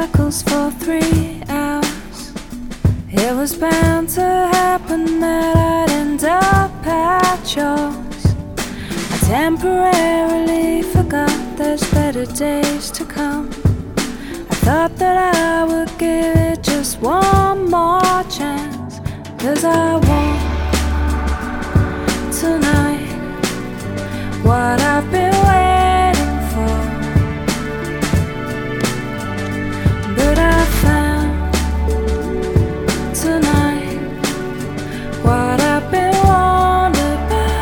shackles for 3 hours. It was bound to happen that I'd end up at yours. I temporarily forgot there's better days to come. I thought that I would give it just one more chance, 'cause I want tonight what I've been waiting for. But I found tonight what I've been wondering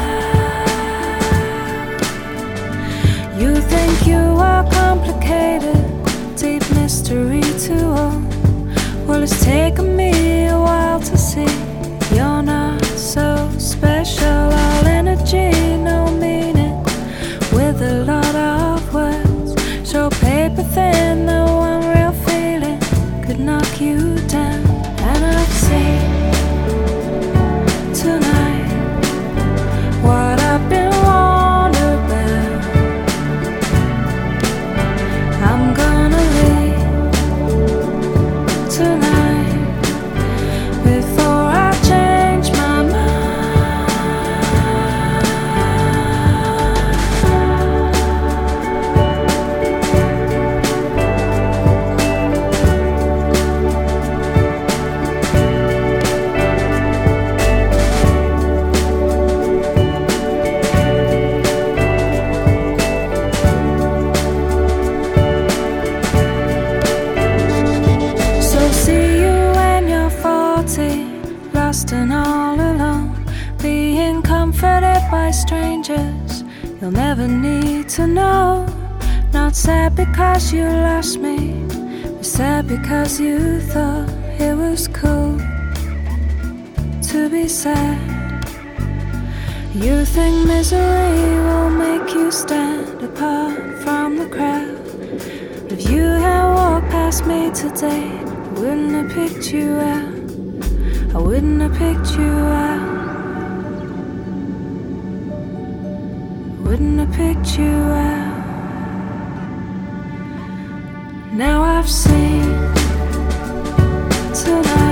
about. You think you are complicated, deep mystery to own. Well, it's taken me a while to see you're not so special. All energy, no meaning, with a lot of words. So paper thin, no one real feeling could knock you down. And I've seen tonight what I've been wondering about. I'm gonna leave tonight before I change my mind. So see you when you're 40, lost and all alone, being comforted by strangers you'll never need to know. Not sad because you lost me, but sad because you thought it was cool to be sad. You think misery will make you stand apart from the crowd. If you had walked past me today, I wouldn't have picked you out. I wouldn't have picked you out. Wouldn't have picked you out. Now I've seen tonight